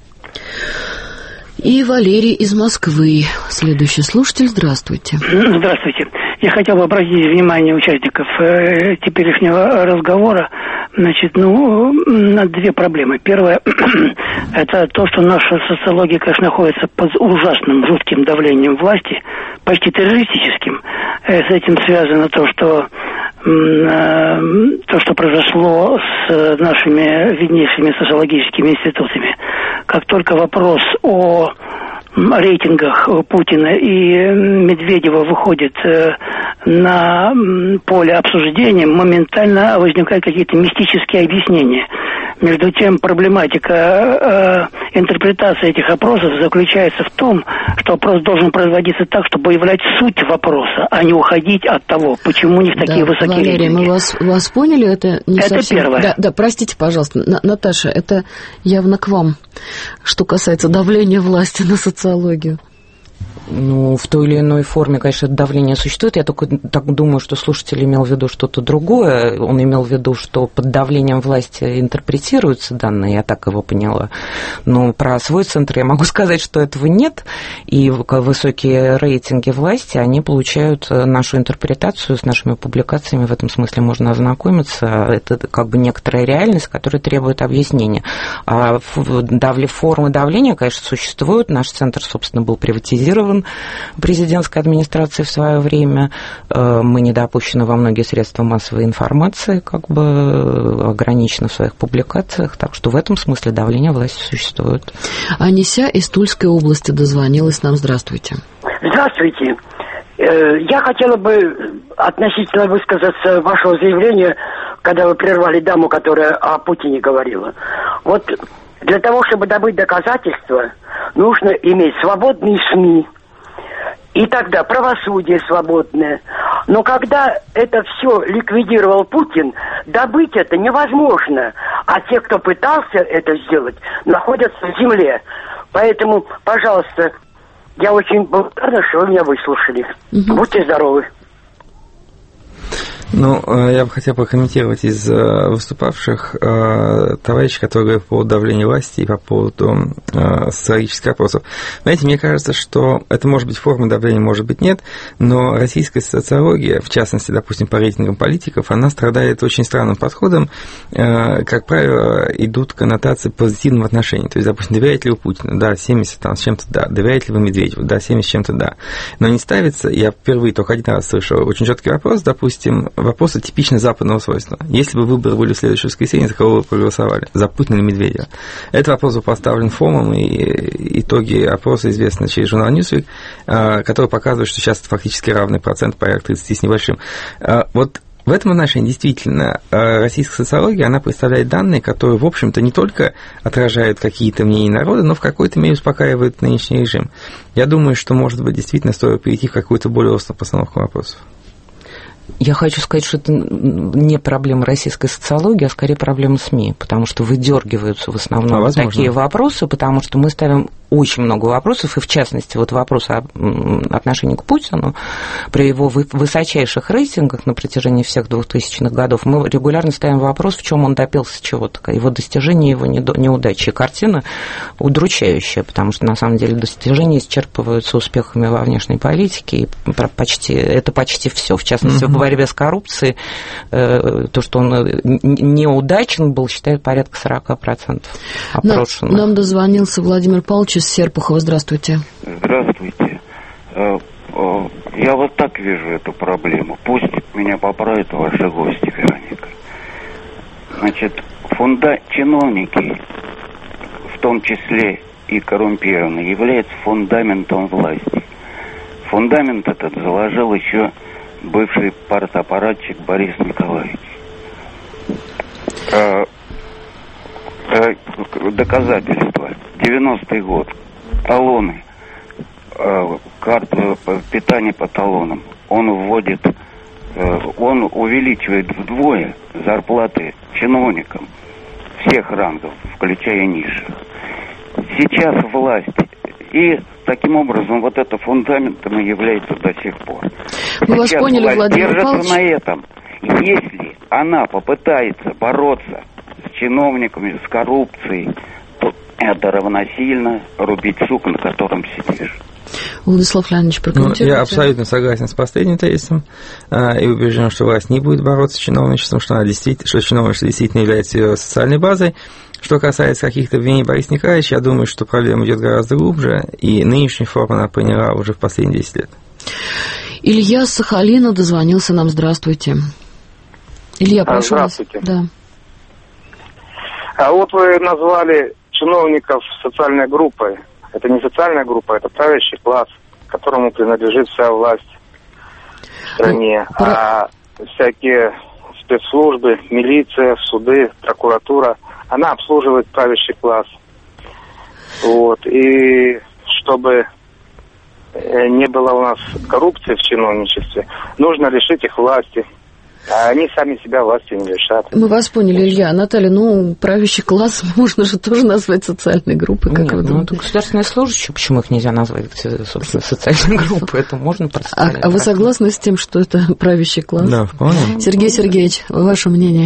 И Валерий из Москвы. Следующий слушатель, здравствуйте. Здравствуйте. Я хотел бы обратить внимание участников теперешнего разговора, на две проблемы. Первое, это то, что наша социология, конечно, находится под ужасным, жутким давлением власти, почти террористическим. С этим связано то, что произошло с нашими виднейшими социологическими институтами. Как только вопрос о рейтингах Путина и Медведева выходит на поле обсуждения, моментально возникают какие-то мистические объяснения. Между тем, проблематика интерпретации этих опросов заключается в том, что опрос должен производиться так, чтобы являть суть вопроса, а не уходить от того, почему не в такие высокие Валерий, рейтинги. мы вас поняли, это не это совсем... первое. Да, простите, пожалуйста, Наташа, это явно к вам, что касается давления власти на социологию. Ну, в той или иной форме, конечно, давление существует. Я только так думаю, что слушатель имел в виду что-то другое. Он имел в виду, что под давлением власти интерпретируются данные, я так его поняла. Но про свой центр я могу сказать, что этого нет. И высокие рейтинги власти, они получают нашу интерпретацию с нашими публикациями. В этом смысле можно ознакомиться. Это как бы некоторая реальность, которая требует объяснения. А формы давления, конечно, существуют. Наш центр, собственно, был приватизирован президентской администрации в свое время. Мы не допущены во многие средства массовой информации, как бы ограничены в своих публикациях, так что в этом смысле давление власти существует. Анися из Тульской области дозвонилась нам. Здравствуйте. Здравствуйте. Я хотела бы относительно высказаться вашего заявления, когда вы прервали даму, которая о Путине говорила. Вот для того, чтобы добыть доказательства, нужно иметь свободные СМИ, и тогда правосудие свободное. Но когда это все ликвидировал Путин, добыть это невозможно. А те, кто пытался это сделать, находятся в земле. Поэтому, пожалуйста, я очень благодарна, что вы меня выслушали. Будьте здоровы. Ну, я бы хотел прокомментировать из выступавших товарищей, которые говорят по поводу давления власти и по поводу социологических опросов. Знаете, мне кажется, что это может быть форма давления, может быть нет, но российская социология, в частности, допустим, по рейтингам политиков, она страдает очень странным подходом. Как правило, идут коннотации позитивного отношения. То есть, допустим, доверяете ли вы Путину? Да, 70 там, с чем-то да. Доверяете ли вы Медведеву? Да, 70 с чем-то да. Но не ставится, я впервые только один раз слышал очень четкий вопрос, допустим, вопросы типично западного свойства. Если бы выборы были в следующее воскресенье, за кого вы проголосовали? За Путина или Медведева? Этот вопрос был поставлен ФОМом, и итоги опроса известны через журнал Newsweek, который показывает, что сейчас фактически равный процент, порядка 30 с небольшим. Вот в этом отношении действительно российская социология, она представляет данные, которые, в общем-то, не только отражают какие-то мнения народа, но в какой-то мере успокаивают нынешний режим. Я думаю, что, может быть, действительно стоит перейти в какую-то более острую постановку вопросов. Я хочу сказать, что это не проблема российской социологии, а скорее проблема СМИ, потому что выдергиваются в основном такие вопросы, потому что мы ставим очень много вопросов, и в частности, вот вопрос о отношении к Путину, при его высочайших рейтингах на протяжении всех 2000-х годов, мы регулярно ставим вопрос, в чем он добился чего-то, его достижения, его неудачи. И картина удручающая, потому что, на самом деле, достижения исчерпываются успехами во внешней политике, и это почти все, в частности, в борьбе с коррупцией, то, что он неудачен был, считают порядка 40% опрошенных. Нам дозвонился Владимир Павлович из Серпухова. Здравствуйте. Здравствуйте. Я вот так вижу эту проблему. Пусть меня поправят ваши гости, Вероника. Значит, чиновники, в том числе и коррумпированные, являются фундаментом власти. Фундамент этот заложил еще бывший партаппаратчик Борис Николаевич. Доказательства. 90-й год. Талоны. Карту питания по талонам. Он увеличивает вдвое зарплаты чиновникам всех рангов, включая низших. Сейчас власть. И таким образом вот это фундаментом и является до сих пор. Мы вас поняли, Владимир Павлович. На этом. Если она попытается бороться с чиновниками, с коррупцией, то это равносильно рубить сук, на котором сидишь. Владислав Леонидович, прокомментируйте. Я абсолютно согласен с последним тезисом и убежден, что власть не будет бороться с чиновничеством, что чиновничество действительно является ее социальной базой. Что касается каких-то обвинений Бориса Николаевича, я думаю, что проблема идет гораздо глубже, и нынешнюю форму она приняла уже в последние 10 лет. Илья Сахалина дозвонился нам. Здравствуйте. Илья, прошу вас. Здравствуйте. Да. А вот вы назвали чиновников социальной группой. Это не социальная группа, это правящий класс, которому принадлежит вся власть в стране. А всякие спецслужбы, милиция, суды, прокуратура, она обслуживает правящий класс. Вот. И чтобы не было у нас коррупции в чиновничестве, нужно лишить их власти. А они сами себя властью не лишат. Мы вас поняли, Илья. Наталья, правящий класс можно же тоже назвать социальной группой, как вы думаете? Это государственные служащие, почему их нельзя назвать, собственно, социальной группой? Это можно представить. А вы согласны с тем, что это правящий класс? Да, вполне. Сергей Сергеевич, ваше мнение?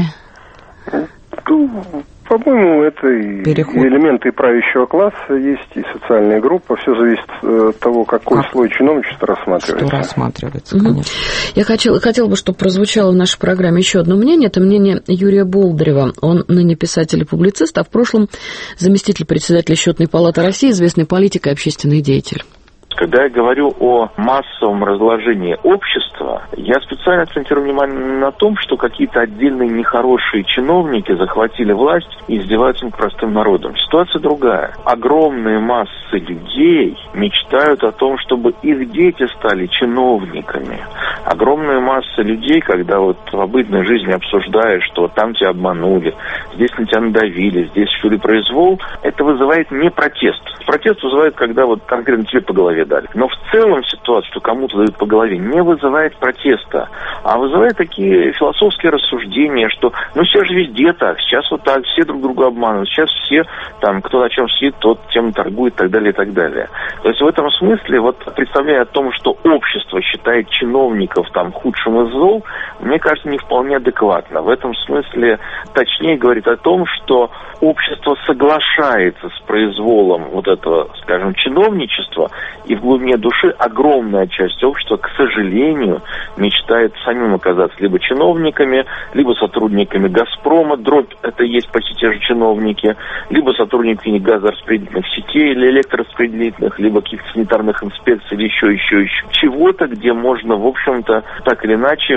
По-моему, это и элементы правящего класса есть, и социальная группа. Все зависит от того, какой слой чиновничества рассматривается. Что рассматривается, конечно. Я хотела бы, чтобы прозвучало в нашей программе еще одно мнение. Это мнение Юрия Болдырева. Он ныне писатель и публицист, а в прошлом заместитель председателя Счетной палаты России, известный политик и общественный деятель. Когда я говорю о массовом разложении общества, я специально акцентирую внимание на том, что какие-то отдельные нехорошие чиновники захватили власть и издеваются над простым народом. Ситуация другая. Огромные массы людей мечтают о том, чтобы их дети стали чиновниками. Огромная масса людей, когда вот в обыденной жизни обсуждаешь, что там тебя обманули, здесь на тебя надавили, здесь ввели произвол, это вызывает не протест. Протест вызывает, когда вот конкретно тебе по голове дали. Но в целом ситуация, что кому-то дают по голове, не вызывает протеста, а вызывает такие философские рассуждения, что все же везде так, сейчас вот так, все друг друга обманывают, сейчас все, кто на чем сидит, тот тем торгует и так далее, и так далее. То есть в этом смысле, представляя о том, что общество считает чиновников худшим из зол, мне кажется, не вполне адекватно. В этом смысле точнее говорит о том, что общество соглашается с произволом этого, скажем, чиновничества, и в глубине души огромная часть общества, к сожалению, мечтает самим оказаться либо чиновниками, либо сотрудниками «Газпрома», дробь это и есть почти те же чиновники, либо сотрудниками газораспределительных сетей или электрораспределительных, либо каких-то санитарных инспекций или еще чего-то, где можно, в общем-то, так или иначе успешно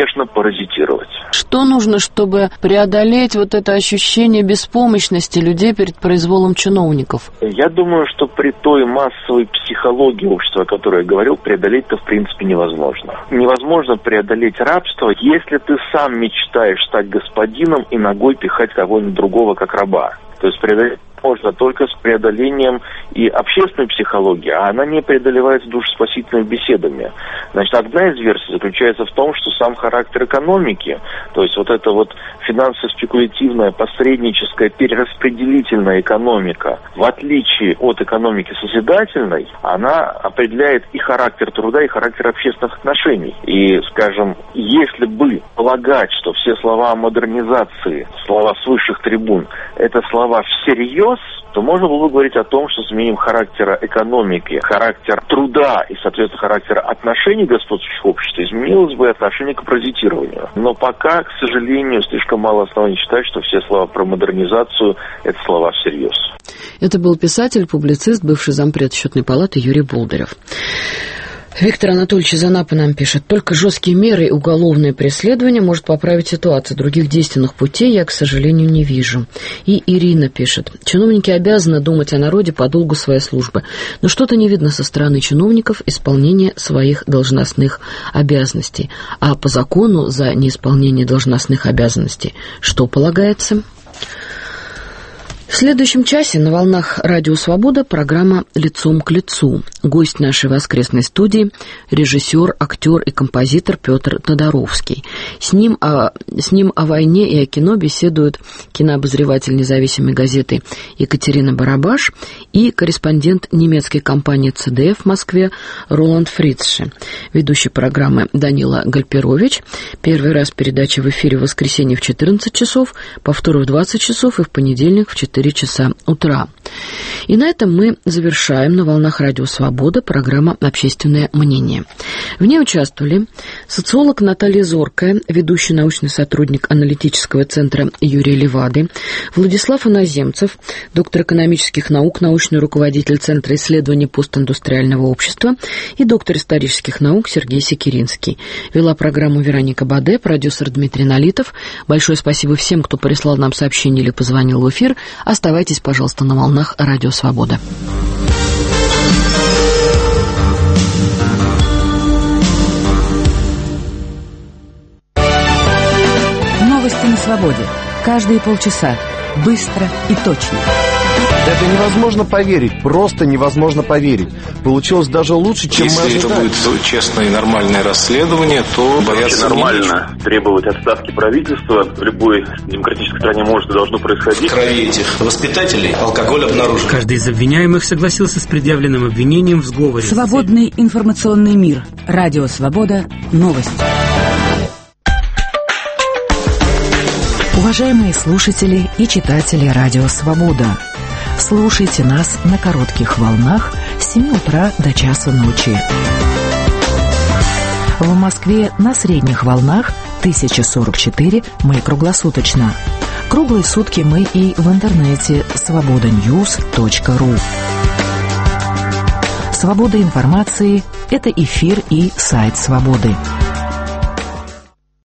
успешно паразитировать. Что нужно, чтобы преодолеть вот это ощущение беспомощности людей перед произволом чиновников? Я думаю, что при той массовой психологии общества, о которой я говорил, преодолеть-то в принципе невозможно. Невозможно преодолеть рабство, если ты сам мечтаешь стать господином и ногой пихать кого-нибудь другого как раба. То есть преодолеть можно только с преодолением и общественной психологии, а она не преодолевается душеспасительными беседами. Значит, одна из версий заключается в том, что сам характер экономики, то есть вот эта вот финансово-спекулятивная, посредническая, перераспределительная экономика, в отличие от экономики созидательной, она определяет и характер труда, и характер общественных отношений. И, скажем, если бы полагать, что все слова о модернизации, слова с высших трибун, это слова всерьез, то можно было бы говорить о том, что с изменением характера экономики, характер труда и, соответственно, характера отношений господствующих обществ изменилось бы отношение к паразитированию. Но пока, к сожалению, слишком мало оснований считать, что все слова про модернизацию – это слова всерьез. Это был писатель, публицист, бывший зампред Счетной палаты Юрий Болдырев. Виктор Анатольевич из Анапы нам пишет: только жесткие меры и уголовное преследование может поправить ситуацию. Других действенных путей я, к сожалению, не вижу. И Ирина пишет: чиновники обязаны думать о народе по долгу своей службы, но что-то не видно со стороны чиновников исполнения своих должностных обязанностей. А по закону за неисполнение должностных обязанностей что полагается? В следующем часе на волнах Радио Свобода программа «Лицом к лицу». Гость нашей воскресной студии – режиссер, актер и композитор Петр Тодоровский. С ним о войне и о кино беседуют кинообозреватель независимой газеты Екатерина Барабаш и корреспондент немецкой компании ЦДФ в Москве Роланд Фрицше. Ведущий программы Данила Гальперович. Первый раз передача в эфире в воскресенье в 14 часов, повтор в 20 часов и в понедельник в 4 часа утра. И на этом мы завершаем на волнах Радио Свобода программа «Общественное мнение». В ней участвовали социолог Наталья Зоркая, ведущий научный сотрудник аналитического центра Юрия Левады, Владислав Иноземцев, доктор экономических наук, научный руководитель Центра исследований постиндустриального общества и доктор исторических наук Сергей Секиринский. Вела программу Вероника Баде, продюсер Дмитрий Налитов. Большое спасибо всем, кто прислал нам сообщение или позвонил в эфир. Оставайтесь, пожалуйста, на волнах Радио Свобода. Новости на свободе. Каждые полчаса. Быстро и точно. Это невозможно поверить, просто невозможно поверить. Получилось даже лучше, чем мы ожидали. Если это будет честное и нормальное расследование, то бояться нормально требовать отставки правительства в любой демократической стране может и должно происходить. В крови этих воспитателей алкоголь обнаружен. Каждый из обвиняемых согласился с предъявленным обвинением в сговоре. Свободный информационный мир. Радио Свобода. Новости. Уважаемые слушатели и читатели Радио Свобода, слушайте нас на коротких волнах с 7 утра до часа ночи. В Москве на средних волнах 1044 мы круглосуточно. Круглые сутки мы и в интернете svobodanews.ru. Свобода информации – это эфир и сайт Свободы.